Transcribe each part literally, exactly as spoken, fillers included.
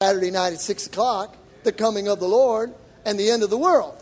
Saturday night at six o'clock, the coming of the Lord and the end of the world.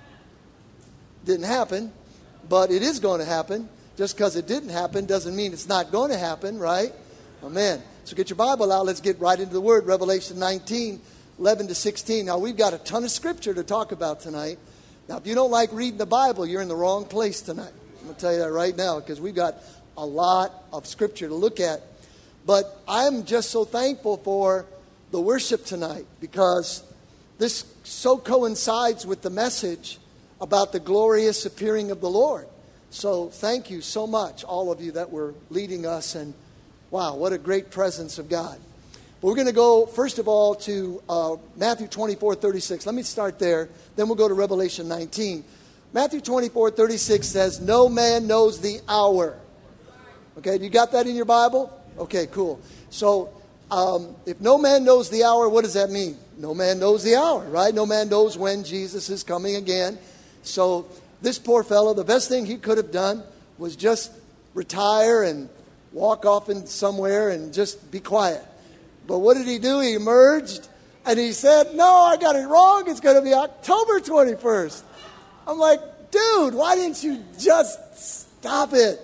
Didn't happen, but it is going to happen. Just because it didn't happen doesn't mean it's not going to happen, right? Amen. So get your Bible out. Let's get right into the Word. Revelation nineteen, eleven to sixteen. Now, we've got a ton of Scripture to talk about tonight. Now, if you don't like reading the Bible, you're in the wrong place tonight. I'm going to tell you that right now, because we've got a lot of Scripture to look at. But I'm just so thankful for the worship tonight, because this so coincides with the message about the glorious appearing of the Lord. So thank you so much, all of you that were leading us. And wow, what a great presence of God. But we're going to go, first of all, to uh, Matthew twenty-four, thirty-six. Let me start there. Then we'll go to Revelation nineteen. Matthew twenty-four, thirty-six says, "No man knows the hour." Okay, you got that in your Bible? Okay, cool. So um, if no man knows the hour, what does that mean? No man knows the hour, right? No man knows when Jesus is coming again. So this poor fellow, the best thing he could have done was just retire and walk off in somewhere and just be quiet. But what did he do? He emerged and he said, "No, I got it wrong. It's going to be October twenty-first. I'm like, dude, why didn't you just stop it?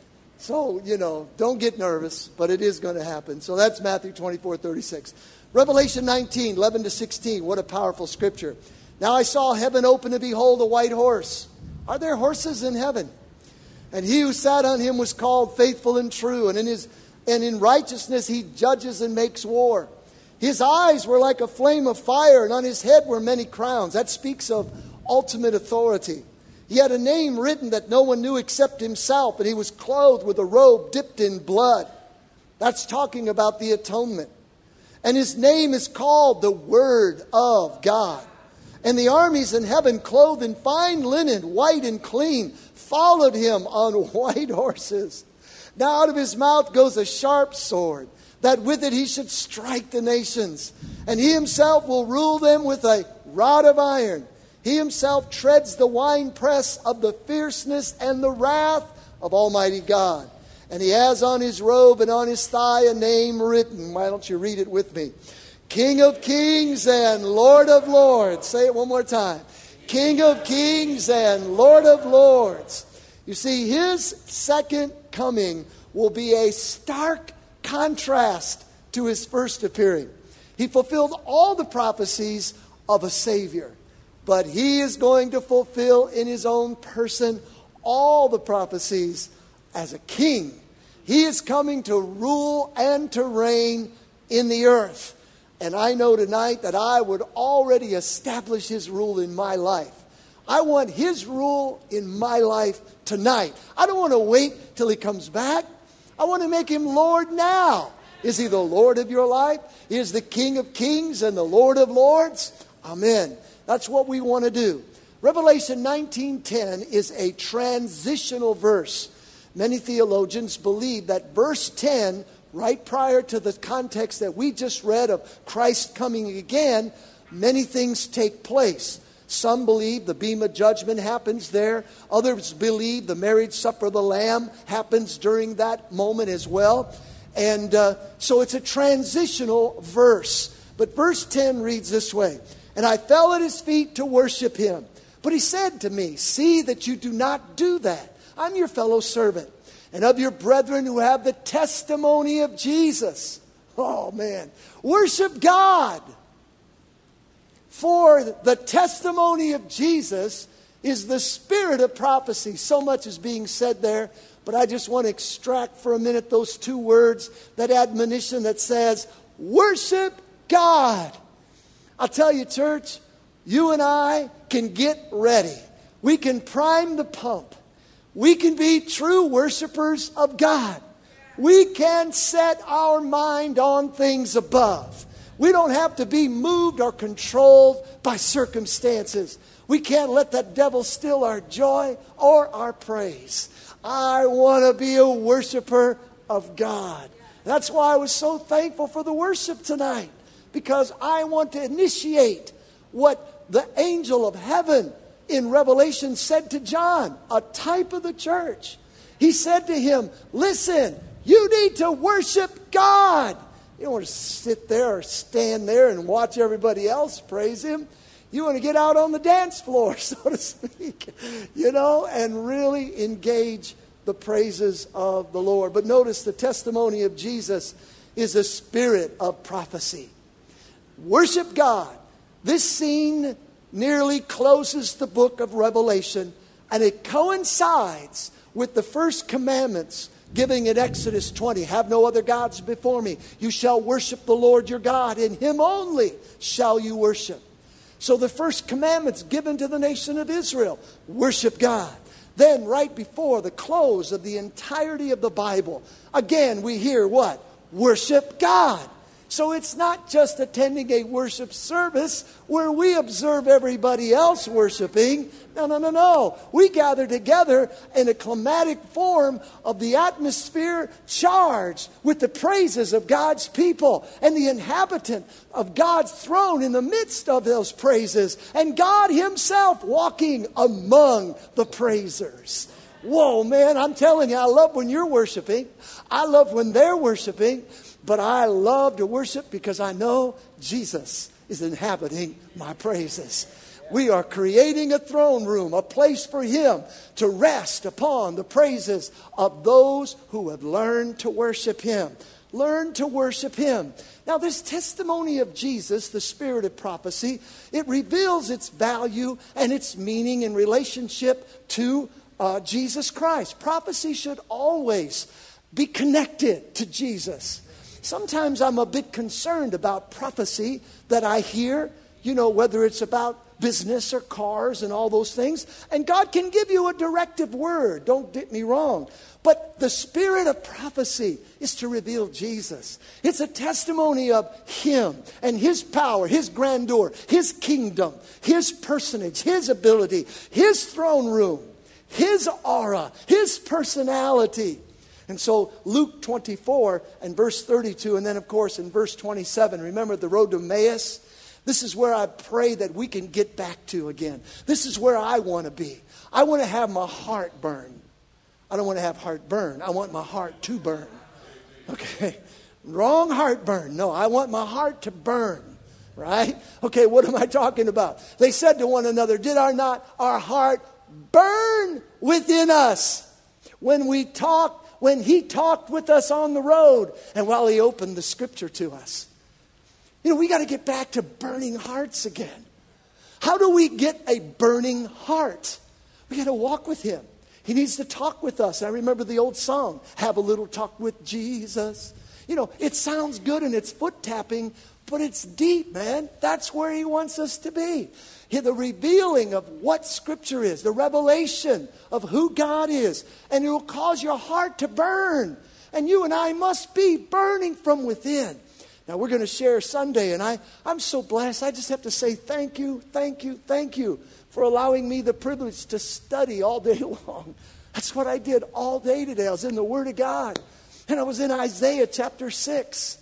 So, you know, don't get nervous, but it is going to happen. So that's Matthew twenty-four, thirty-six. Revelation nineteen, eleven to sixteen. What a powerful scripture. "Now I saw heaven open, and behold, a white horse." Are there horses in heaven? "And he who sat on him was called Faithful and True, and in his and in righteousness he judges and makes war. His eyes were like a flame of fire, and on his head were many crowns." That speaks of ultimate authority. "He had a name written that no one knew except himself, and he was clothed with a robe dipped in blood." That's talking about the atonement. "And his name is called the Word of God. And the armies in heaven, clothed in fine linen, white and clean, followed him on white horses. Now out of his mouth goes a sharp sword, that with it he should strike the nations. And he himself will rule them with a rod of iron. He himself treads the winepress of the fierceness and the wrath of Almighty God. And he has on his robe and on his thigh a name written." Why don't you read it with me? "King of Kings and Lord of Lords." Say it one more time. "King of Kings and Lord of Lords." You see, his second coming will be a stark contrast to his first appearing. He fulfilled all the prophecies of a Savior, but he is going to fulfill in his own person all the prophecies as a king. He is coming to rule and to reign in the earth. And I know tonight that I would already establish his rule in my life. I want his rule in my life tonight. I don't want to wait till he comes back. I want to make him Lord now. Is he the Lord of your life? He is the King of Kings and the Lord of Lords. Amen. That's what we want to do. Revelation nineteen ten is a transitional verse. Many theologians believe that verse ten, right prior to the context that we just read of Christ coming again, many things take place. Some believe the Bema judgment happens there. Others believe the marriage supper of the Lamb happens during that moment as well. And uh, so it's a transitional verse. But verse ten reads this way. "And I fell at his feet to worship him. But he said to me, 'See that you do not do that. I'm your fellow servant, and of your brethren who have the testimony of Jesus.'" Oh man, worship God. For the testimony of Jesus is the spirit of prophecy. So much is being said there, but I just want to extract for a minute those two words, that admonition that says, worship God. I'll tell you, church, you and I can get ready. We can prime the pump. We can be true worshipers of God. We can set our mind on things above. We don't have to be moved or controlled by circumstances. We can't let that devil steal our joy or our praise. I want to be a worshiper of God. That's why I was so thankful for the worship tonight, because I want to initiate what the angel of heaven in Revelation said to John, a type of the church. He said to him, listen, you need to worship God. You don't want to sit there or stand there and watch everybody else praise him. You want to get out on the dance floor, so to speak, you know, and really engage the praises of the Lord. But notice the testimony of Jesus is a spirit of prophecy. Worship God. This scene nearly closes the book of Revelation, and it coincides with the first commandments giving in Exodus twenty. Have no other gods before me. You shall worship the Lord your God. In him only shall you worship. So the first commandments given to the nation of Israel, worship God. Then right before the close of the entirety of the Bible, again we hear what? Worship God. So it's not just attending a worship service where we observe everybody else worshiping. No, no, no, no. We gather together in a climatic form of the atmosphere charged with the praises of God's people and the inhabitant of God's throne in the midst of those praises, and God himself walking among the praisers. Whoa, man, I'm telling you, I love when you're worshiping. I love when they're worshiping. But I love to worship because I know Jesus is inhabiting my praises. We are creating a throne room, a place for him to rest upon the praises of those who have learned to worship him. Learn to worship him. Now, this testimony of Jesus, the spirit of prophecy, it reveals its value and its meaning in relationship to uh, Jesus Christ. Prophecy should always be connected to Jesus. Sometimes I'm a bit concerned about prophecy that I hear, you know, whether it's about business or cars and all those things. And God can give you a directive word. Don't get me wrong. But the spirit of prophecy is to reveal Jesus. It's a testimony of him and his power, his grandeur, his kingdom, his personage, his ability, his throne room, his aura, his personality. And so Luke twenty-four and verse thirty-two, and then of course in verse twenty-seven, remember the road to Emmaus? This is where I pray that we can get back to again. This is where I want to be. I want to have my heart burn. I don't want to have heart burn. I want my heart to burn. Okay, wrong heart burn. No, I want my heart to burn. Right? Okay, what am I talking about? They said to one another, did our not our heart burn within us when we talked? When he talked with us on the road and while he opened the scripture to us. You know, we got to get back to burning hearts again. How do we get a burning heart? We got to walk with him. He needs to talk with us. And I remember the old song, Have a Little Talk with Jesus. You know, it sounds good and it's foot tapping, but it's deep, man. That's where he wants us to be. The revealing of what Scripture is, the revelation of who God is. And it will cause your heart to burn. And you and I must be burning from within. Now we're going to share Sunday, and I, I'm so blessed. I just have to say thank you, thank you, thank you for allowing me the privilege to study all day long. That's what I did all day today. I was in the Word of God. And I was in Isaiah chapter six.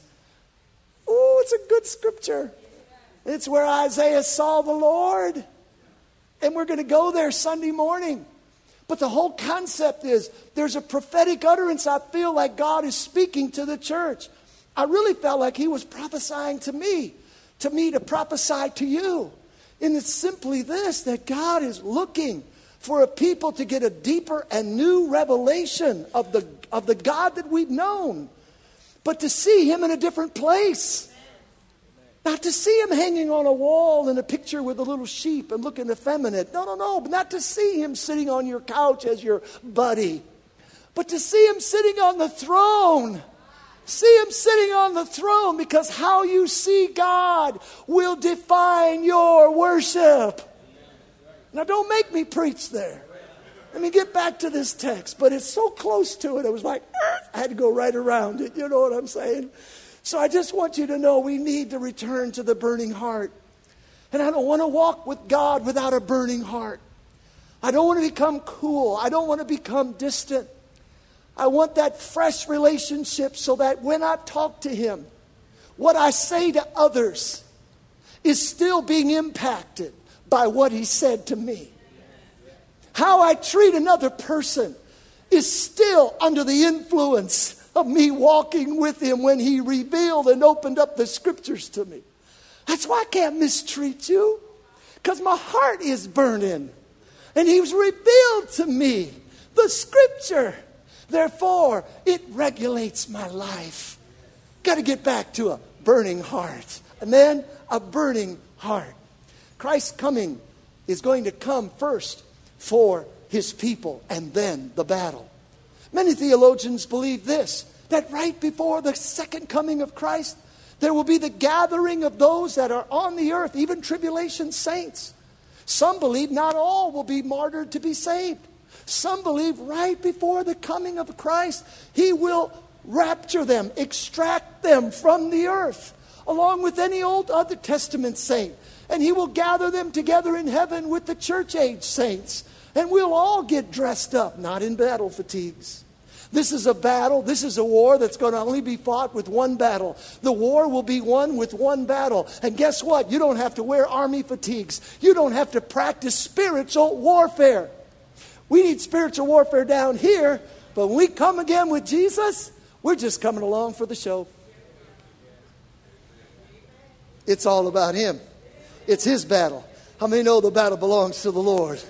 Oh, it's a good scripture. It's where Isaiah saw the Lord. And we're going to go there Sunday morning. But the whole concept is there's a prophetic utterance I feel like God is speaking to the church. I really felt like he was prophesying to me, to me to prophesy to you. And it's simply this, that God is looking for a people to get a deeper and new revelation of the, of the God that we've known. But to see him in a different place. Not to see him hanging on a wall in a picture with a little sheep and looking effeminate. No, no, no. But not to see him sitting on your couch as your buddy. But to see him sitting on the throne. See him sitting on the throne, because how you see God will define your worship. Now don't make me preach there. Let me get back to this text. But it's so close to it. It was like, I had to go right around it. You know what I'm saying? So I just want you to know we need to return to the burning heart. And I don't want to walk with God without a burning heart. I don't want to become cool. I don't want to become distant. I want that fresh relationship so that when I talk to him, what I say to others is still being impacted by what he said to me. How I treat another person is still under the influence of me walking with him when he revealed and opened up the scriptures to me. That's why I can't mistreat you, because my heart is burning. And he's revealed to me the scripture. Therefore, it regulates my life. Got to get back to a burning heart. Amen? A burning heart. Christ's coming is going to come first for his people and then the battle. Many theologians believe this, that right before the second coming of Christ, there will be the gathering of those that are on the earth, even tribulation saints. Some believe not all will be martyred to be saved. Some believe right before the coming of Christ, he will rapture them, extract them from the earth, along with any old other Testament saint. And he will gather them together in heaven with the church age saints. And we'll all get dressed up, not in battle fatigues. This is a battle. This is a war that's going to only be fought with one battle. The war will be won with one battle. And guess what? You don't have to wear army fatigues. You don't have to practice spiritual warfare. We need spiritual warfare down here, but when we come again with Jesus, we're just coming along for the show. It's all about him. It's his battle. How many know the battle belongs to the Lord?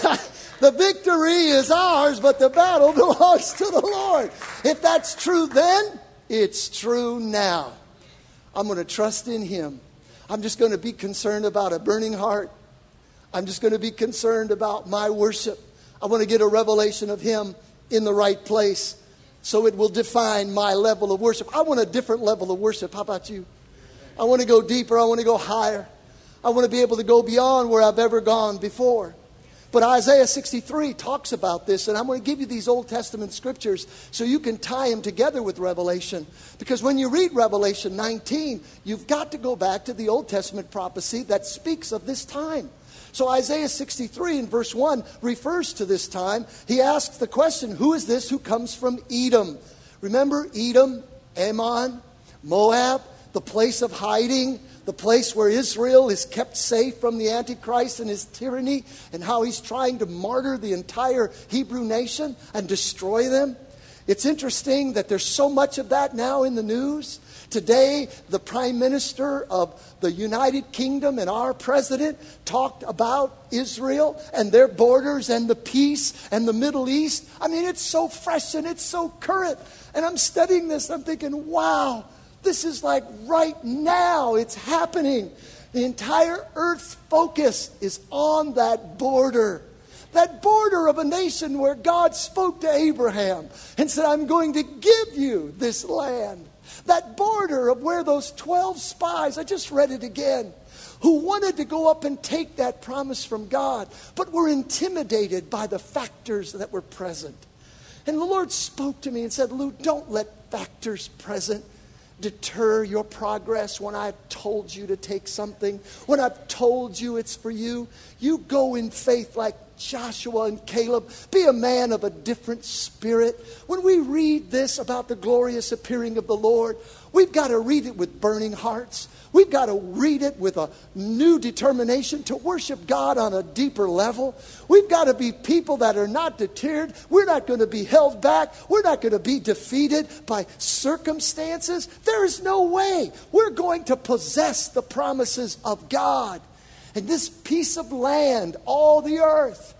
The victory is ours, but the battle belongs to the Lord. If that's true then, it's true now. I'm going to trust in him. I'm just going to be concerned about a burning heart. I'm just going to be concerned about my worship. I want to get a revelation of him in the right place so it will define my level of worship. I want a different level of worship. How about you? I want to go deeper. I want to go higher. I want to be able to go beyond where I've ever gone before. But Isaiah sixty-three talks about this, and I'm going to give you these Old Testament scriptures so you can tie them together with Revelation. Because when you read Revelation nineteen, you've got to go back to the Old Testament prophecy that speaks of this time. So Isaiah sixty-three in verse one refers to this time. He asks the question, who is this who comes from Edom? Remember Edom, Ammon, Moab, the place of hiding, the place where Israel is kept safe from the Antichrist and his tyranny, and how he's trying to martyr the entire Hebrew nation and destroy them. It's interesting that there's so much of that now in the news. Today, the Prime Minister of the United Kingdom and our President talked about Israel and their borders and the peace and the Middle East. I mean, it's so fresh and it's so current. And I'm studying this, I'm thinking, wow, this is like right now. It's happening. The entire earth's focus is on that border. That border of a nation where God spoke to Abraham and said, I'm going to give you this land. That border of where those twelve spies, I just read it again, who wanted to go up and take that promise from God, but were intimidated by the factors that were present. And the Lord spoke to me and said, Lou, don't let factors present deter your progress when I've told you to take something, when I've told you it's for you. You go in faith like Joshua and Caleb. Be a man of a different spirit. When we read this about the glorious appearing of the Lord, we've got to read it with burning hearts. We've got to read it with a new determination to worship God on a deeper level. We've got to be people that are not deterred. We're not going to be held back. We're not going to be defeated by circumstances. There is no way. We're going to possess the promises of God. And this piece of land, all the earth,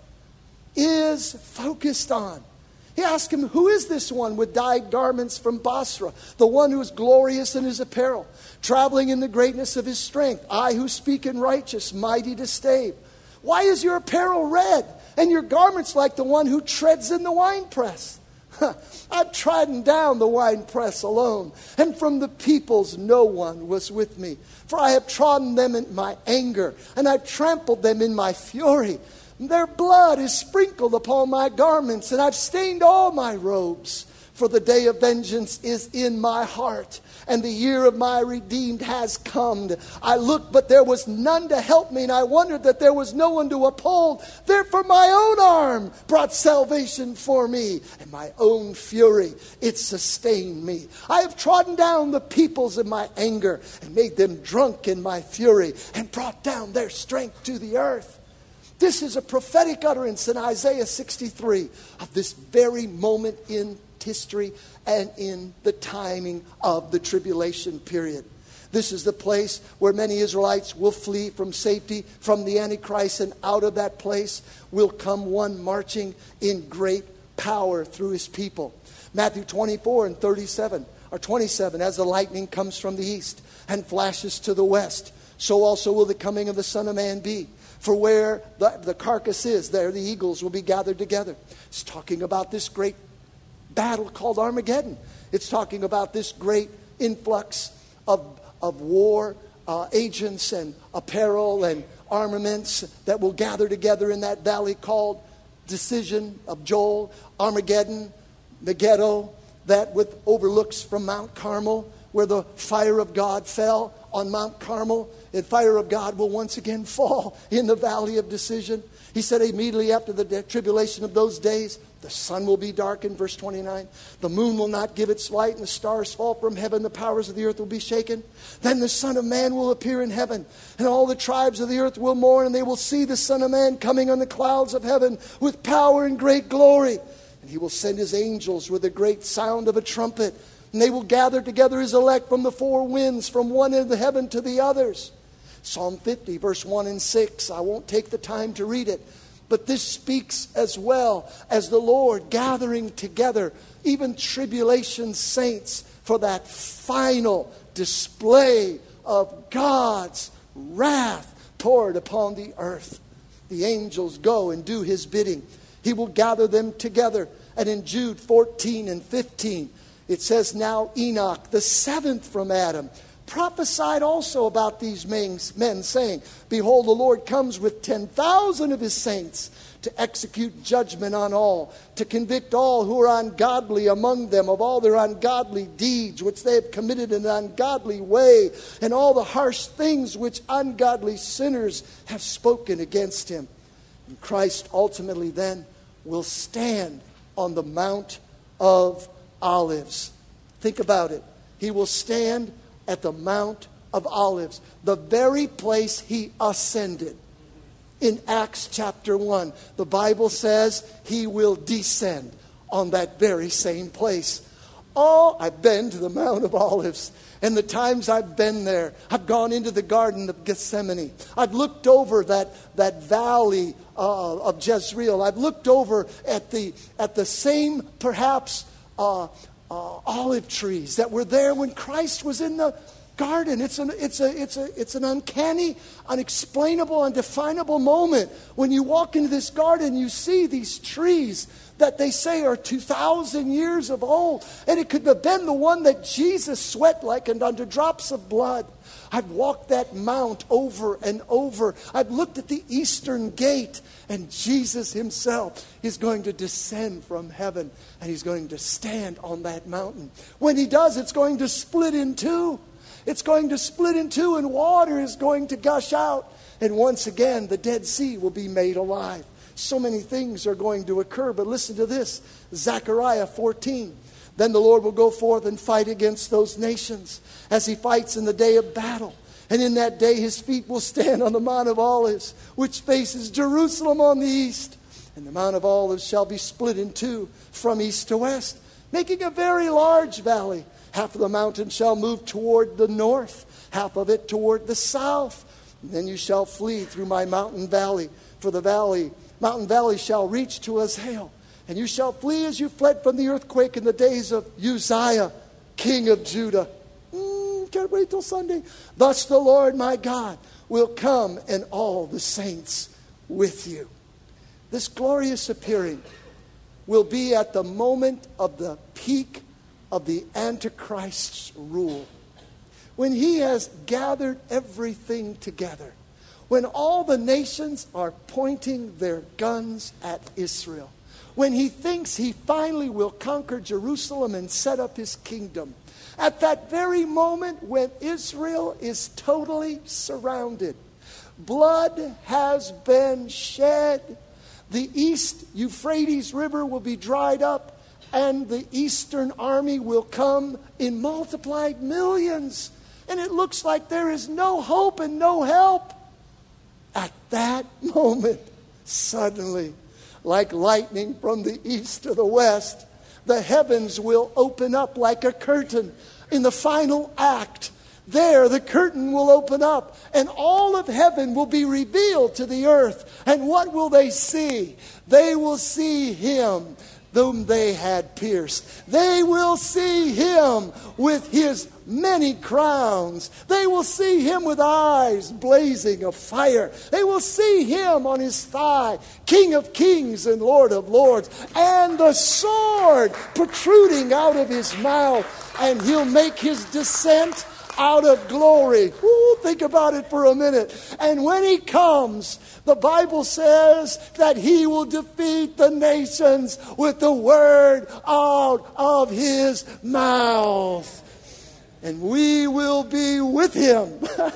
is focused on. He asked him, who is this one with dyed garments from Basra? The one who is glorious in his apparel, traveling in the greatness of his strength. I who speak in righteous, mighty to save. Why is your apparel red and your garments like the one who treads in the winepress? I've trodden down the winepress alone, and from the peoples no one was with me. For I have trodden them in my anger, and I've trampled them in my fury. Their blood is sprinkled upon my garments, and I've stained all my robes. For the day of vengeance is in my heart, and the year of my redeemed has come. I looked, but there was none to help me, and I wondered that there was no one to uphold. Therefore my own arm brought salvation for me, and my own fury, it sustained me. I have trodden down the peoples in my anger, and made them drunk in my fury, and brought down their strength to the earth. This is a prophetic utterance in Isaiah sixty-three of this very moment in act history and in the timing of the tribulation period. This is the place where many Israelites will flee from safety from the Antichrist, and out of that place will come one marching in great power through his people. Matthew twenty-four and thirty-seven, or twenty-seven, as the lightning comes from the east and flashes to the west, so also will the coming of the Son of Man be. For where the, the carcass is, there the eagles will be gathered together. It's talking about this great battle called Armageddon. It's talking about this great influx of, of war uh, agents and apparel and armaments that will gather together in that valley called Decision of Joel, Armageddon, Megiddo, that with overlooks from Mount Carmel, where the fire of God fell on Mount Carmel, and fire of God will once again fall in the valley of decision. He said immediately after the tribulation of those days, the sun will be darkened, verse twenty-nine. The moon will not give its light, and the stars fall from heaven. The powers of the earth will be shaken. Then the Son of Man will appear in heaven, and all the tribes of the earth will mourn, and they will see the Son of Man coming on the clouds of heaven with power and great glory. And he will send his angels with a great sound of a trumpet, and they will gather together his elect from the four winds, from one end of the heaven to the others. Psalm fifty, verse one and six. I won't take the time to read it. But this speaks as well as the Lord gathering together even tribulation saints for that final display of God's wrath poured upon the earth. The angels go and do his bidding. He will gather them together. And in Jude fourteen and fifteen, it says, now Enoch, the seventh from Adam, prophesied also about these men, saying, behold, the Lord comes with ten thousand of his saints to execute judgment on all, to convict all who are ungodly among them of all their ungodly deeds which they have committed in an ungodly way, and all the harsh things which ungodly sinners have spoken against him. And Christ ultimately then will stand on the Mount of Olives. Think about it. He will stand at the Mount of Olives, the very place he ascended. In Acts chapter one, the Bible says he will descend on that very same place. Oh, I've been to the Mount of Olives. And the times I've been there, I've gone into the Garden of Gethsemane. I've looked over that, that valley uh, of Jezreel. I've looked over at the, at the same, perhaps, uh, uh, olive trees that were there when Christ was in the garden. It's an, it's, a, it's, a, it's an uncanny, unexplainable, undefinable moment. When you walk into this garden, you see these trees that they say are two thousand years of old. And it could have been the one that Jesus sweat like and under drops of blood. I've walked that mount over and over. I've looked at the eastern gate, and Jesus himself is going to descend from heaven, and he's going to stand on that mountain. When he does, it's going to split in two. It's going to split in two, and water is going to gush out. And once again, the Dead Sea will be made alive. So many things are going to occur, but listen to this. Zechariah fourteen. Then the Lord will go forth and fight against those nations as he fights in the day of battle. And in that day his feet will stand on the Mount of Olives, which faces Jerusalem on the east. And the Mount of Olives shall be split in two from east to west, making a very large valley. Half of the mountain shall move toward the north, half of it toward the south. And then you shall flee through my mountain valley, for the valley, mountain valley shall reach to Azal. And you shall flee as you fled from the earthquake in the days of Uzziah, king of Judah. Mm, can't wait till Sunday. Thus the Lord my God will come, and all the saints with you. This glorious appearing will be at the moment of the peak of the Antichrist's rule, when he has gathered everything together, when all the nations are pointing their guns at Israel, when he thinks he finally will conquer Jerusalem and set up his kingdom. At that very moment when Israel is totally surrounded, blood has been shed. The East Euphrates River will be dried up, and the eastern army will come in multiplied millions. And it looks like there is no hope and no help. At that moment, suddenly, like lightning from the east to the west, the heavens will open up like a curtain. In the final act, there the curtain will open up and all of heaven will be revealed to the earth. And what will they see? They will see Him whom they had pierced. They will see Him with His many crowns. They will see Him with eyes blazing of fire. They will see Him on His thigh, King of kings and Lord of lords, and the sword protruding out of His mouth. And He'll make His descent out of glory. Ooh, think about it for a minute. And when He comes, the Bible says that He will defeat the nations with the word out of His mouth. And we will be with Him.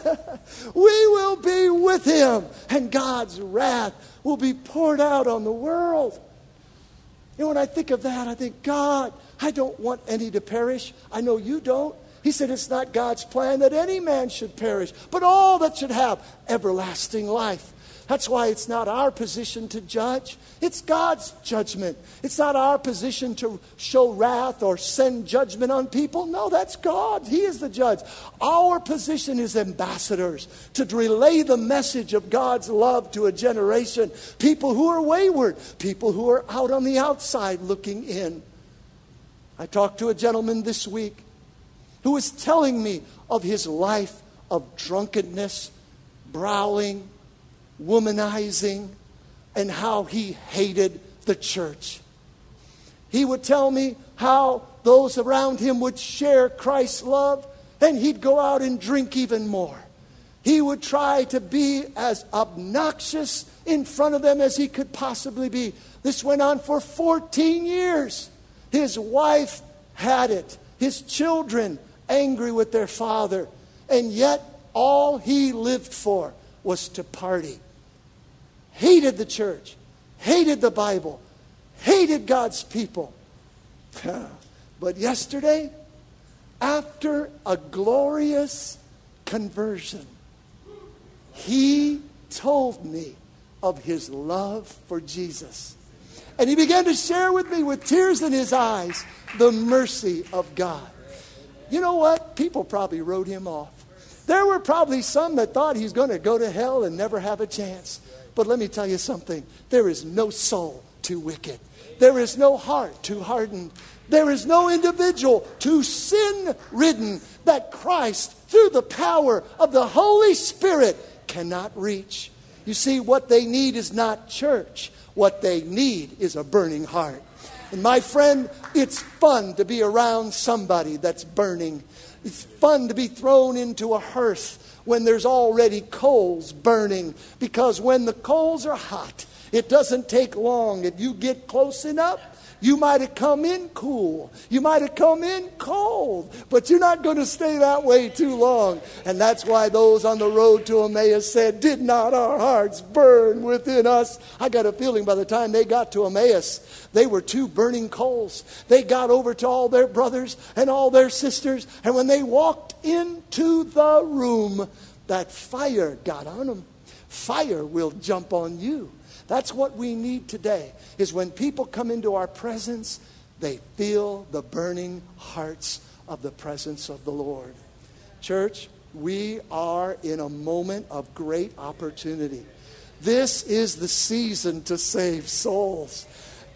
We will be with Him. And God's wrath will be poured out on the world. You know, when I think of that, I think, God, I don't want any to perish. I know you don't. He said it's not God's plan that any man should perish, but all that should have everlasting life. That's why it's not our position to judge. It's God's judgment. It's not our position to show wrath or send judgment on people. No, that's God. He is the judge. Our position is ambassadors to relay the message of God's love to a generation. People who are wayward. People who are out on the outside looking in. I talked to a gentleman this week who was telling me of his life of drunkenness, brawling, womanizing, and how he hated the church. He would tell me how those around him would share Christ's love, and he'd go out and drink even more. He would try to be as obnoxious in front of them as he could possibly be. This went on for fourteen years. His wife had it. His children angry with their father. And yet all he lived for was to party. Hated the church. Hated the Bible. Hated God's people. But yesterday, after a glorious conversion, he told me of his love for Jesus. And he began to share with me with tears in his eyes the mercy of God. You know what? People probably wrote him off. There were probably some that thought he's going to go to hell and never have a chance. But let me tell you something. There is no soul too wicked. There is no heart too hardened. There is no individual too sin-ridden that Christ, through the power of the Holy Spirit, cannot reach. You see, what they need is not church. What they need is a burning heart. And my friend, it's fun to be around somebody that's burning. It's fun to be thrown into a hearth when there's already coals burning. Because when the coals are hot, it doesn't take long. If you get close enough, you might have come in cool. You might have come in cold. But you're not going to stay that way too long. And that's why those on the road to Emmaus said, "Did not our hearts burn within us?" I got a feeling by the time they got to Emmaus, they were two burning coals. They got over to all their brothers and all their sisters. And when they walked into the room, that fire got on them. Fire will jump on you. That's what we need today, is when people come into our presence, they feel the burning hearts of the presence of the Lord. Church, we are in a moment of great opportunity. This is the season to save souls.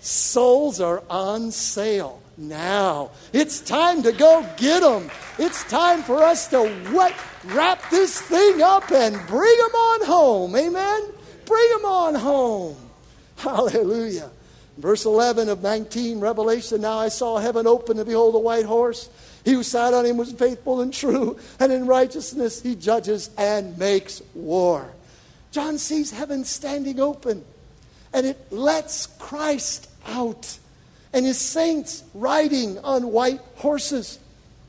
Souls are on sale now. It's time to go get them. It's time for us to what, wrap this thing up and bring them on home. Amen? Bring them on home. Hallelujah. Verse eleven of nineteen, Revelation, "Now I saw heaven open, and behold, a white horse. He who sat on him was faithful and true, and in righteousness he judges and makes war." John sees heaven standing open, and it lets Christ out, and his saints riding on white horses.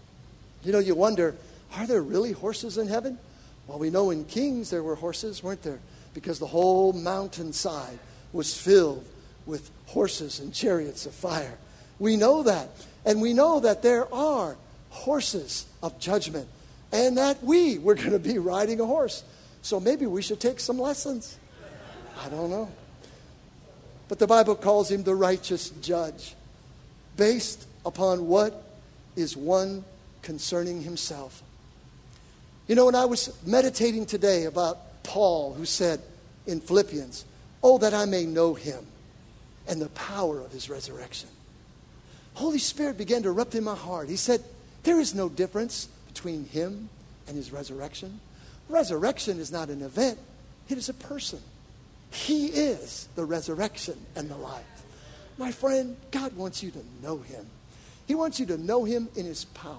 You know, you wonder, are there really horses in heaven? Well, we know in Kings there were horses, weren't there? Because the whole mountainside was filled with horses and chariots of fire. We know that. And we know that there are horses of judgment. And that we, we're going to be riding a horse. So maybe we should take some lessons. I don't know. But the Bible calls him the righteous judge. based upon what is one concerning himself. You know, when I was meditating today about Paul, who said in Philippians, "Oh, that I may know him and the power of his resurrection." Holy Spirit began to erupt in my heart. He said, there is no difference between him and his resurrection. Resurrection is not an event. It is a person. He is the resurrection and the life. My friend, God wants you to know him. He wants you to know him in his power.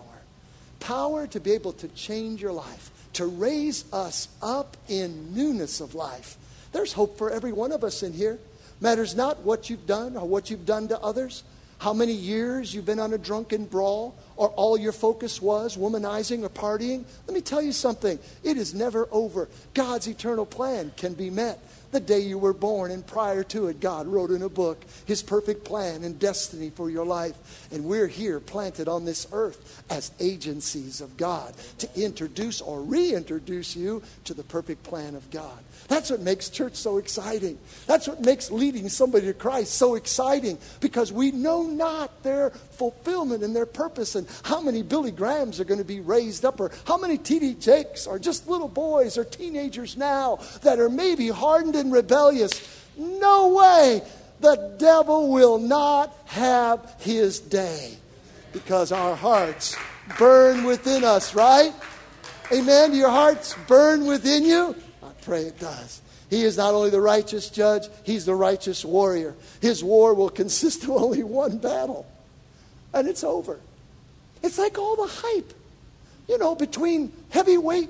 Power to be able to change your life, to raise us up in newness of life. There's hope for every one of us in here. Matters not what you've done or what you've done to others, how many years you've been on a drunken brawl, or all your focus was womanizing or partying. Let me tell you something. It is never over. God's eternal plan can be met. The day you were born and prior to it, God wrote in a book his perfect plan and destiny for your life. And we're here planted on this earth as agencies of God to introduce or reintroduce you to the perfect plan of God. That's what makes church so exciting. That's what makes leading somebody to Christ so exciting, because we know not their fulfillment and their purpose, and how many Billy Grahams are going to be raised up, or how many T D Jakes are just little boys or teenagers now that are maybe hardened and rebellious. No way. The devil will not have his day, because our hearts burn within us, right? Amen. Do your hearts burn within you? I pray it does. He is not only the righteous judge, he's the righteous warrior. His war will consist of only one battle, and it's over. It's like all the hype, you know, between heavyweight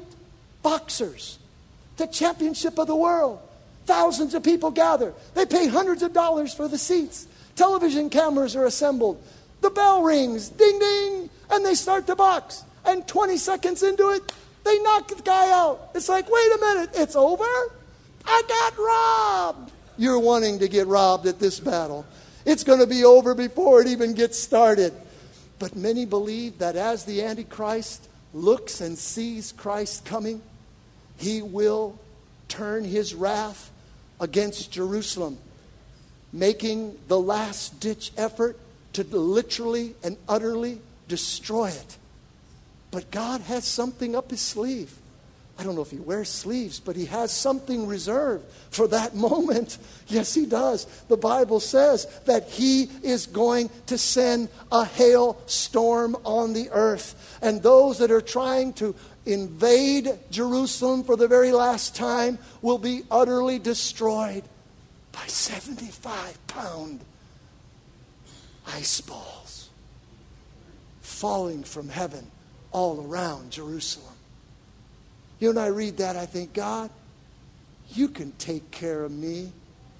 boxers, the championship of the world. Thousands of people gather. They pay hundreds of dollars for the seats. Television cameras are assembled. The bell rings, ding, ding, and they start to box. And twenty seconds into it, they knock the guy out. It's like, wait a minute, it's over? I got robbed. You're wanting to get robbed at this battle. It's going to be over before it even gets started. But many believe that as the Antichrist looks and sees Christ coming, he will turn his wrath against Jerusalem, making the last-ditch effort to literally and utterly destroy it. But God has something up his sleeve. I don't know if he wears sleeves, but he has something reserved for that moment. Yes, he does. The Bible says that he is going to send a hailstorm on the earth. And those that are trying to invade Jerusalem for the very last time will be utterly destroyed by seventy-five pound ice balls falling from heaven all around Jerusalem. You know, when I read that, I think, God, you can take care of me.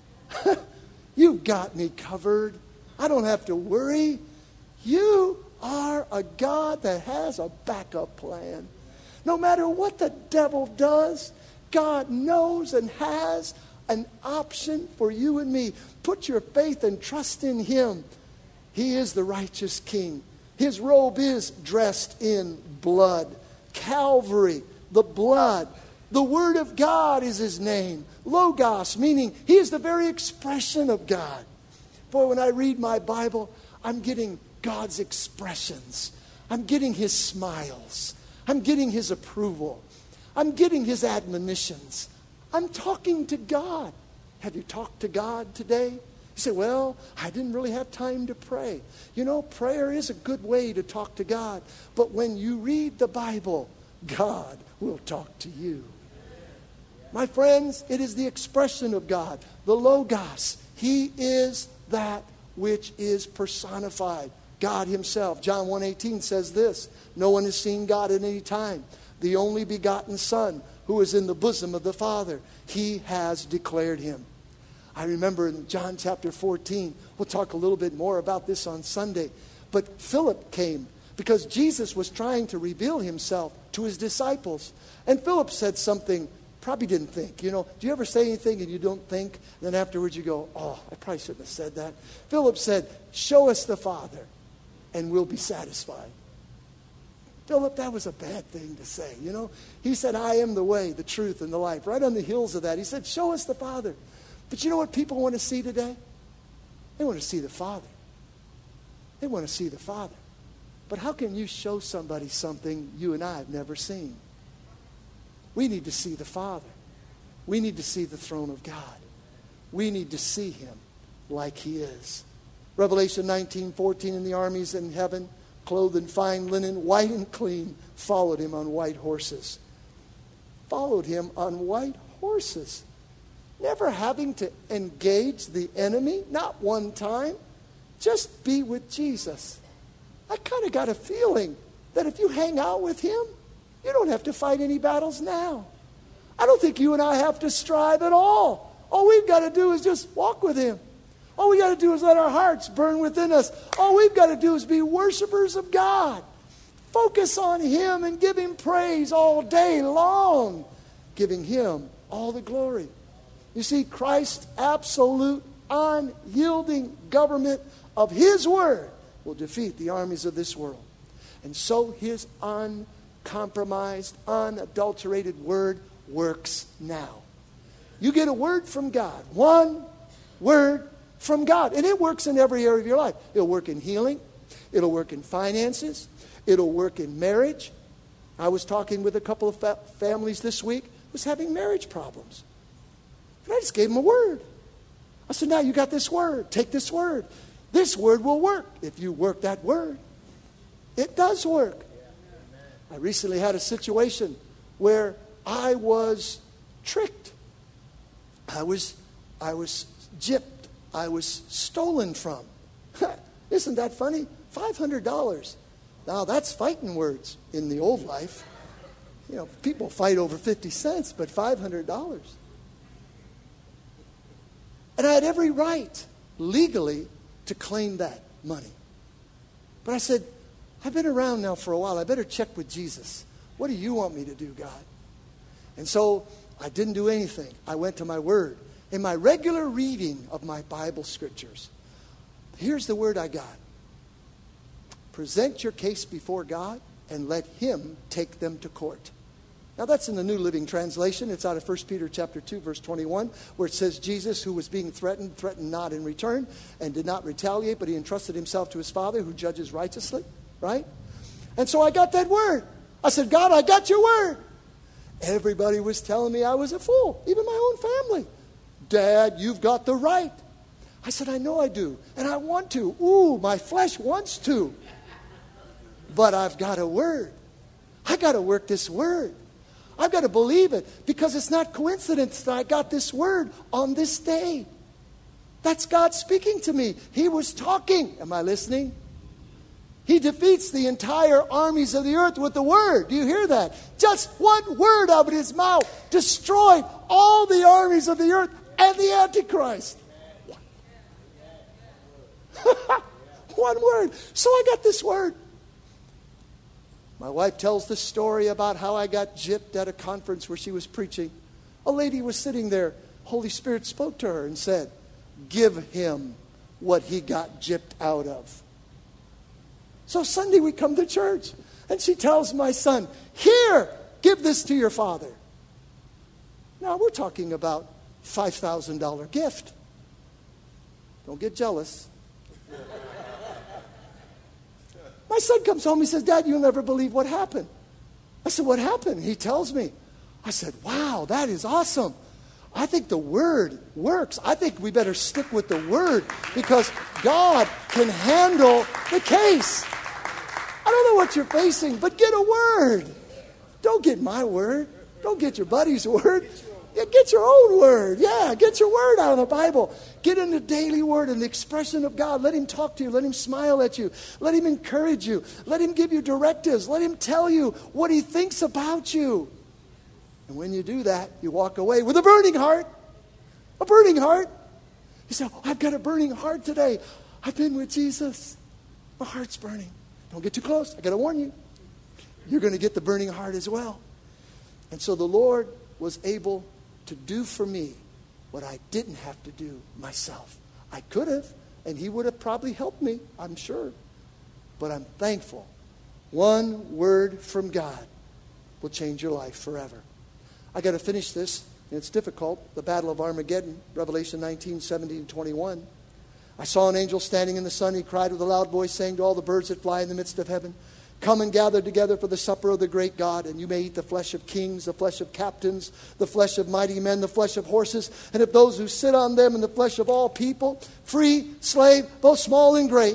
You've got me covered. I don't have to worry. You are a God that has a backup plan. No matter what the devil does, God knows and has an option for you and me. Put your faith and trust in him. He is the righteous king. His robe is dressed in blood. Calvary, the blood. The Word of God is his name. Logos, meaning he is the very expression of God. For when I read my Bible, I'm getting God's expressions. I'm getting his smiles. I'm getting his approval. I'm getting his admonitions. I'm talking to God. Have you talked to God today? You say, well, I didn't really have time to pray. You know, prayer is a good way to talk to God. But when you read the Bible, God will talk to you. My friends, it is the expression of God, the Logos. He is that which is personified. God himself. John one eighteen says this, no one has seen God at any time. The only begotten Son, who is in the bosom of the Father, he has declared him. I remember in John chapter fourteen, we'll talk a little bit more about this on Sunday, but Philip came because Jesus was trying to reveal himself to his disciples. And Philip said something, probably didn't think. You know, do you ever say anything and you don't think? And then afterwards you go, oh, I probably shouldn't have said that. Philip said, show us the Father and we'll be satisfied. Philip, that was a bad thing to say, you know. He said, I am the way, the truth, and the life. Right on the heels of that, he said, show us the Father. But you know what people want to see today? They want to see the Father. They want to see the Father. But how can you show somebody something you and I have never seen? We need to see the Father. We need to see the throne of God. We need to see him like he is. Revelation nineteen fourteen, and the armies in heaven, clothed in fine linen, white and clean, followed him on white horses. Followed him on white horses. Never having to engage the enemy, not one time. Just be with Jesus. I kind of got a feeling that if you hang out with him, you don't have to fight any battles now. I don't think you and I have to strive at all. All we've got to do is just walk with him. All we got to do is let our hearts burn within us. All we've got to do is be worshipers of God. Focus on him and give him praise all day long, giving him all the glory. You see, Christ's absolute, unyielding government of his word will defeat the armies of this world. And so his uncompromised, unadulterated word works now. You get a word from God, one word from God, and it works in every area of your life. It'll work in healing. It'll work in finances. It'll work in marriage. I was talking with a couple of fa- families this week who was having marriage problems. And I just gave them a word. I said, now you got this word. Take this word. This word will work if you work that word. It does work. I recently had a situation where I was tricked. I was, I was gypped. I was stolen from. Isn't that funny? five hundred dollars. Now that's fighting words in the old life. You know, people fight over fifty cents, but five hundred dollars. And I had every right, legally, to claim that money. But I said, I've been around now for a while. I better check with Jesus. What do you want me to do, God? And so I didn't do anything. I went to my word. In my regular reading of my Bible scriptures, here's the word I got. Present your case before God and let him take them to court. Now that's in the New Living Translation. It's out of First Peter chapter two, verse twenty-one, where it says, Jesus, who was being threatened, threatened not in return and did not retaliate, but he entrusted himself to his Father who judges righteously. Right? And so I got that word. I said, God, I got your word. Everybody was telling me I was a fool, even my own family. Dad, you've got the right. I said, I know I do. And I want to. Ooh, my flesh wants to. But I've got a word. I got to work this word. I've got to believe it because it's not coincidence that I got this word on this day. That's God speaking to me. He was talking. Am I listening? He defeats the entire armies of the earth with the word. Do you hear that? Just one word out of his mouth destroyed all the armies of the earth and the Antichrist. One word. So I got this word. My wife tells the story about how I got gypped at a conference where she was preaching. A lady was sitting there. Holy Spirit spoke to her and said, give him what he got gypped out of. So Sunday we come to church and she tells my son, here, give this to your father. Now we're talking about five thousand dollars gift. Don't get jealous. My son comes home, he says, Dad, you'll never believe what happened. I said, what happened? He tells me. I said, wow, that is awesome. I think the word works. I think we better stick with the word because God can handle the case. I don't know what you're facing, but get a word. Don't get my word. Don't get your buddy's word. Yeah, get your own word. Yeah, get your word out of the Bible. Get in the daily word and the expression of God. Let him talk to you. Let him smile at you. Let him encourage you. Let him give you directives. Let him tell you what he thinks about you. And when you do that, you walk away with a burning heart. A burning heart. You say, oh, I've got a burning heart today. I've been with Jesus. My heart's burning. Don't get too close. I got to warn you. You're going to get the burning heart as well. And so the Lord was able to do for me what I didn't have to do myself. I could have, and he would have probably helped me, I'm sure. But I'm thankful. One word from God will change your life forever. I got to finish this, and it's difficult. The Battle of Armageddon, Revelation nineteen, seventeen, twenty-one. I saw an angel standing in the sun. He cried with a loud voice, saying to all the birds that fly in the midst of heaven, come and gather together for the supper of the great God, and you may eat the flesh of kings, the flesh of captains, the flesh of mighty men, the flesh of horses, and of those who sit on them, and the flesh of all people, free, slave, both small and great.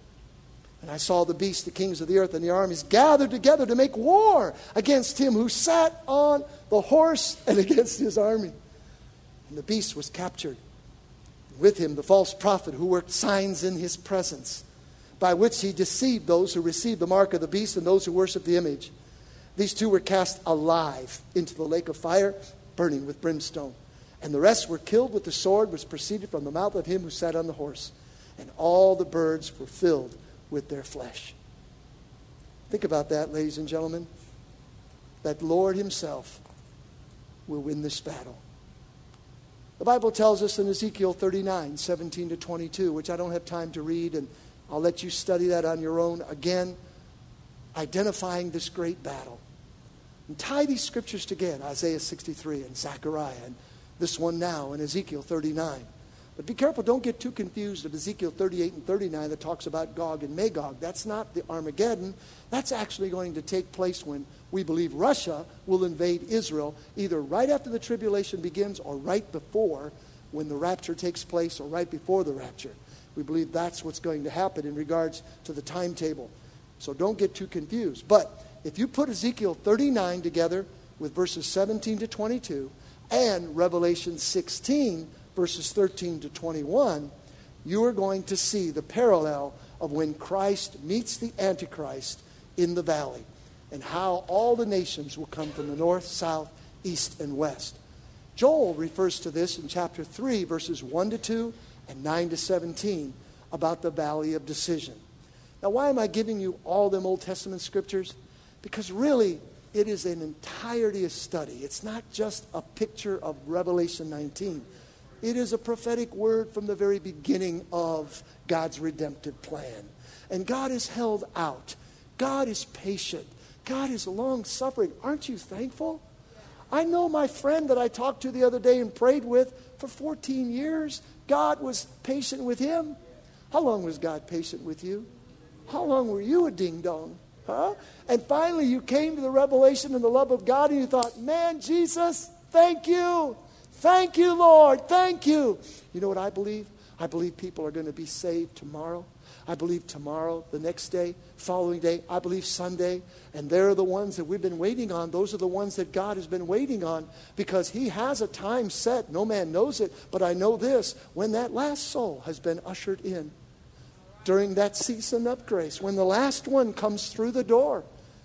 And I saw the beasts, the kings of the earth, and the armies gathered together to make war against him who sat on the horse and against his army. And the beast was captured. With him the false prophet who worked signs in his presence, by which he deceived those who received the mark of the beast and those who worship the image. These two were cast alive into the lake of fire, burning with brimstone. And the rest were killed with the sword which proceeded from the mouth of him who sat on the horse. And all the birds were filled with their flesh. Think about that, ladies and gentlemen. That Lord himself will win this battle. The Bible tells us in Ezekiel thirty-nine, seventeen to twenty-two, which I don't have time to read, and I'll let you study that on your own. Again, identifying this great battle. And tie these scriptures together, Isaiah sixty-three and Zechariah, and this one now in Ezekiel thirty-nine. But be careful, don't get too confused of Ezekiel thirty-eight and thirty-nine that talks about Gog and Magog. That's not the Armageddon. That's actually going to take place when we believe Russia will invade Israel, either right after the tribulation begins or right before, when the rapture takes place, or right before the rapture. We believe that's what's going to happen in regards to the timetable. So don't get too confused. But if you put Ezekiel thirty-nine together with verses seventeen to twenty-two and Revelation sixteen, verses thirteen to twenty-one, you are going to see the parallel of when Christ meets the Antichrist in the valley, and how all the nations will come from the north, south, east, and west. Joel refers to this in chapter three, verses one to two and nine to seventeen, about the valley of decision. Now, why am I giving you all them Old Testament scriptures? Because really, it is an entirety of study. It's not just a picture of Revelation nineteen. It is a prophetic word from the very beginning of God's redemptive plan. And God is held out. God is patient. God is long-suffering. Aren't you thankful? I know my friend that I talked to the other day and prayed with for fourteen years. God was patient with him. How long was God patient with you? How long were you a ding-dong? Huh? And finally you came to the revelation and the love of God, and you thought, man, Jesus, thank you. Thank you, Lord. Thank you. You know what I believe? I believe people are going to be saved tomorrow. I believe tomorrow, the next day, following day. I believe Sunday. And they're the ones that we've been waiting on. Those are the ones that God has been waiting on, because he has a time set. No man knows it. But I know this. When that last soul has been ushered in, during that season of grace, when the last one comes through the door,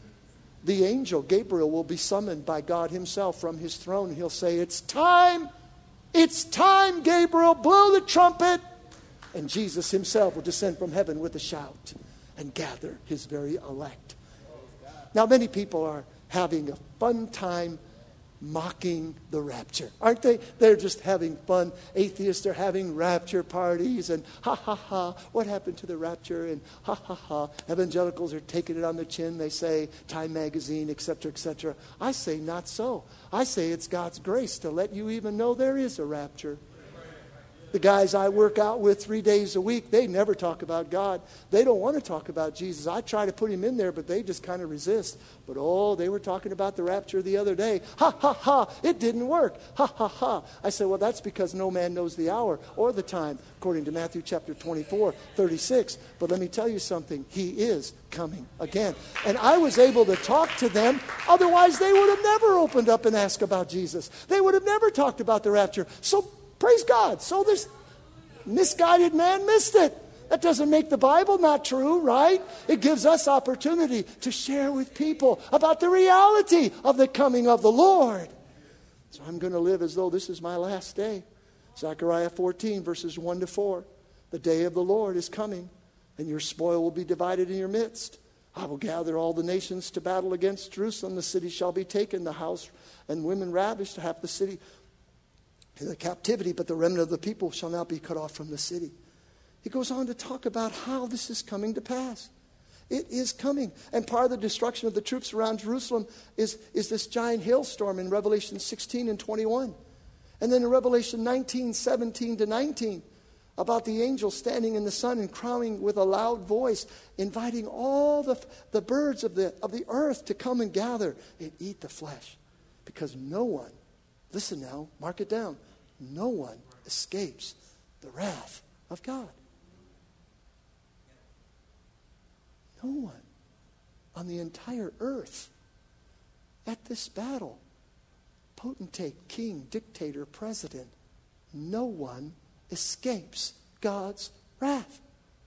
the angel Gabriel will be summoned by God himself from his throne. He'll say, it's time. It's time, Gabriel. Blow the trumpet. And Jesus himself will descend from heaven with a shout and gather his very elect. Now, many people are having a fun time mocking the rapture, aren't they? They're just having fun. Atheists are having rapture parties, and ha ha ha, what happened to the rapture? And ha ha ha. Evangelicals are taking it on the chin. They say Time Magazine, et cetera, et cetera. I say not so. I say it's God's grace to let you even know there is a rapture. The guys I work out with three days a week, they never talk about God. They don't want to talk about Jesus. I try to put him in there, but they just kind of resist. But oh, they were talking about the rapture the other day. Ha, ha, ha, it didn't work. Ha, ha, ha. I said, well, that's because no man knows the hour or the time, according to Matthew chapter twenty-four, thirty-six. But let me tell you something. He is coming again. And I was able to talk to them. Otherwise, they would have never opened up and asked about Jesus. They would have never talked about the rapture. So praise God. So this misguided man missed it. That doesn't make the Bible not true, right? It gives us opportunity to share with people about the reality of the coming of the Lord. So I'm going to live as though this is my last day. Zechariah fourteen, verses one to four. The day of the Lord is coming, and your spoil will be divided in your midst. I will gather all the nations to battle against Jerusalem. The city shall be taken, the house and women ravished, half the city in the captivity, but the remnant of the people shall not be cut off from the city. He goes on to talk about how this is coming to pass. It is coming. And part of the destruction of the troops around Jerusalem is, is this giant hailstorm in Revelation sixteen and twenty-one. And then in Revelation nineteen, seventeen to nineteen, about the angel standing in the sun and crowing with a loud voice, inviting all the, the birds of the, of the earth to come and gather and eat the flesh. Because no one, listen now, mark it down, no one escapes the wrath of God. No one on the entire earth at this battle, potentate, king, dictator, president, no one escapes God's wrath.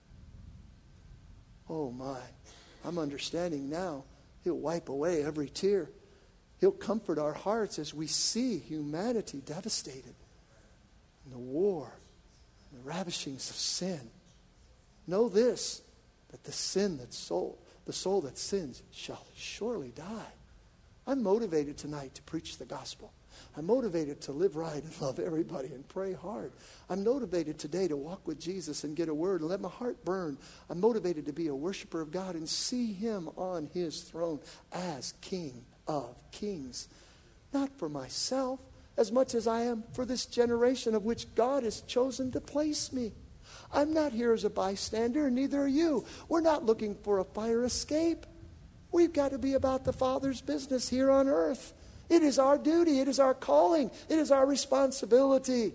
Oh my, I'm understanding now. He'll wipe away every tear. He'll comfort our hearts as we see humanity devastated. And the war, the ravishings of sin. Know this, that the sin that soul, the soul that sins shall surely die. I'm motivated tonight to preach the gospel. I'm motivated to live right and love everybody and pray hard. I'm motivated today to walk with Jesus and get a word and let my heart burn. I'm motivated to be a worshiper of God and see him on his throne as King of Kings. Not for myself as much as I am for this generation of which God has chosen to place me. I'm not here as a bystander, and neither are you. We're not looking for a fire escape. We've got to be about the Father's business here on earth. It is our duty. It is our calling. It is our responsibility.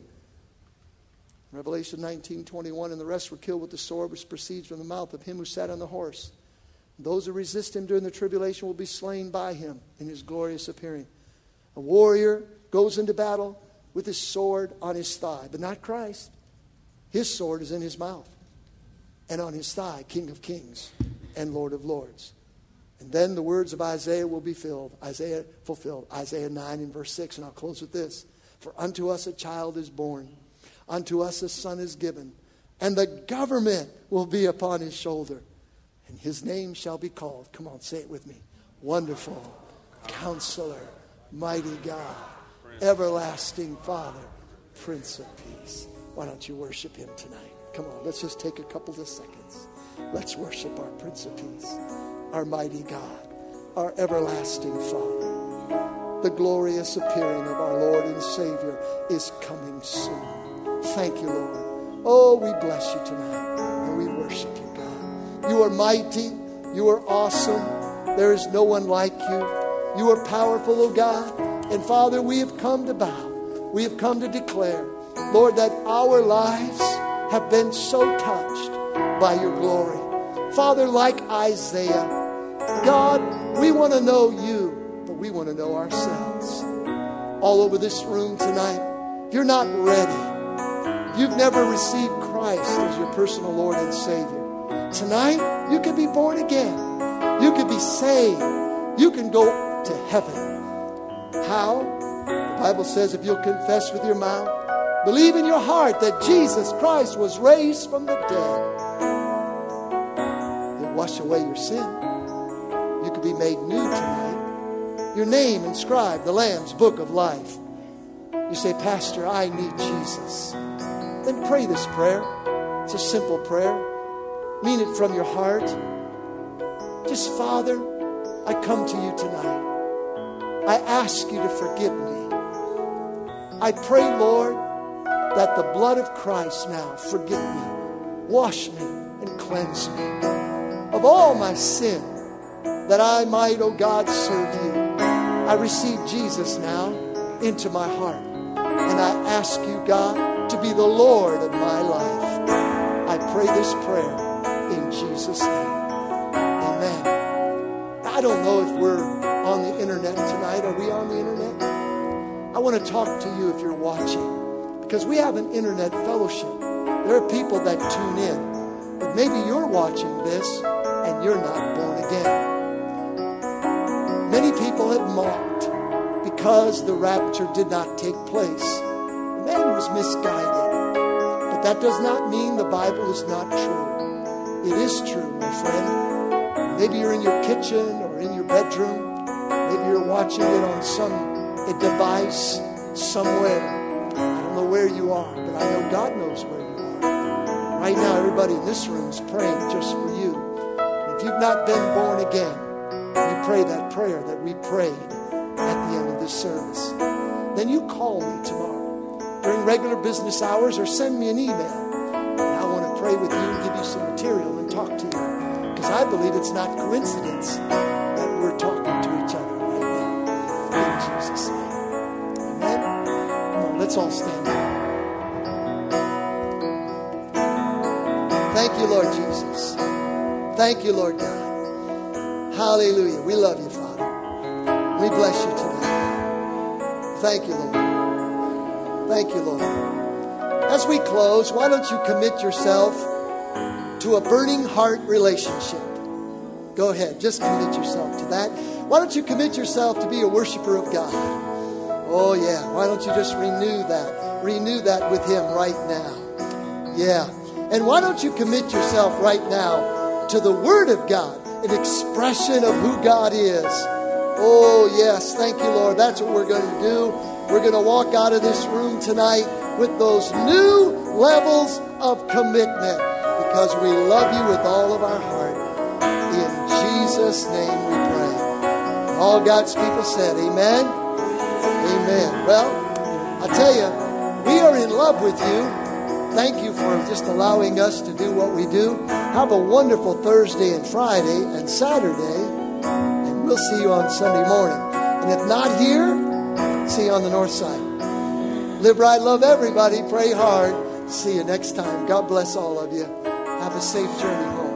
Revelation nineteen twenty-one, and the rest were killed with the sword which proceeds from the mouth of him who sat on the horse. Those who resist him during the tribulation will be slain by him in his glorious appearing. A warrior goes into battle with his sword on his thigh, but not Christ. His sword is in his mouth, and on his thigh, King of Kings and Lord of Lords. And then the words of Isaiah will be filled. Isaiah fulfilled. Isaiah nine and verse six. And I'll close with this. For unto us a child is born. Unto us a son is given. And the government will be upon his shoulder. And his name shall be called. Come on, say it with me. Wonderful Counselor, Mighty God, Everlasting Father, Prince of Peace. Why don't you worship him tonight? Come on, let's just take a couple of seconds. Let's worship our Prince of Peace. Our mighty God, our everlasting Father. The glorious appearing of our Lord and Savior is coming soon. Thank you, Lord. Oh, we bless you tonight and we worship you, God. You are mighty. You are awesome. There is no one like you. You are powerful, oh God. And Father, we have come to bow. We have come to declare, Lord, that our lives have been so touched by your glory. Father, like Isaiah, God, we want to know you, but we want to know ourselves. All over this room tonight, if you're not ready, if you've never received Christ as your personal Lord and Savior, tonight you could be born again. You could be saved. You can go to heaven. How? The Bible says if you'll confess with your mouth, believe in your heart that Jesus Christ was raised from the dead, wash away your sin. You could be made new tonight. Your name inscribed, the Lamb's Book of Life. You say, Pastor, I need Jesus. Then pray this prayer. It's a simple prayer. Mean it from your heart. Just, Father, I come to you tonight. I ask you to forgive me. I pray, Lord, that the blood of Christ now forgive me, wash me, and cleanse me of all my sin, that I might, oh God, serve you. I receive Jesus now into my heart. And I ask you, God, to be the Lord of my life. I pray this prayer in Jesus' name. Amen. I don't know if we're on the internet tonight. Are we on the internet? I want to talk to you if you're watching, because we have an internet fellowship. There are people that tune in. But maybe you're watching this and you're not born again. Many people have mocked because the rapture did not take place. Man was misguided. But that does not mean the Bible is not true. It is true, my friend. Maybe you're in your kitchen or in your bedroom. Maybe you're watching it on some a device somewhere. I don't know where you are, but I know God knows where you are. Right now, everybody in this room is praying just for you. If you've not been born again, you pray that prayer that we prayed at the end of this service. Then you call me tomorrow during regular business hours or send me an email pray with you and give you some material and talk to you. Because I believe it's not coincidence that we're talking to each other right now. In Jesus' name. Amen? Come on, let's all stand up. Thank you, Lord Jesus. Thank you, Lord God. Hallelujah. We love you, Father. We bless you tonight, God. Thank you, Lord. Thank you, Lord. As we close, why don't you commit yourself to a burning heart relationship? Go ahead. Just commit yourself to that. Why don't you commit yourself to be a worshiper of God? Oh, yeah. Why don't you just renew that? Renew that with Him right now. Yeah. And why don't you commit yourself right now to the Word of God, an expression of who God is. Oh, yes. Thank you, Lord. That's what we're going to do. We're going to walk out of this room tonight with those new levels of commitment because we love you with all of our heart. In Jesus' name we pray. All God's people said, amen. Amen. Well, I tell you, we are in love with you. Thank you for just allowing us to do what we do. Have a wonderful Thursday and Friday and Saturday. And we'll see you on Sunday morning. And if not here, see you on the north side. Live right, love everybody, pray hard. See you next time. God bless all of you. Have a safe journey home.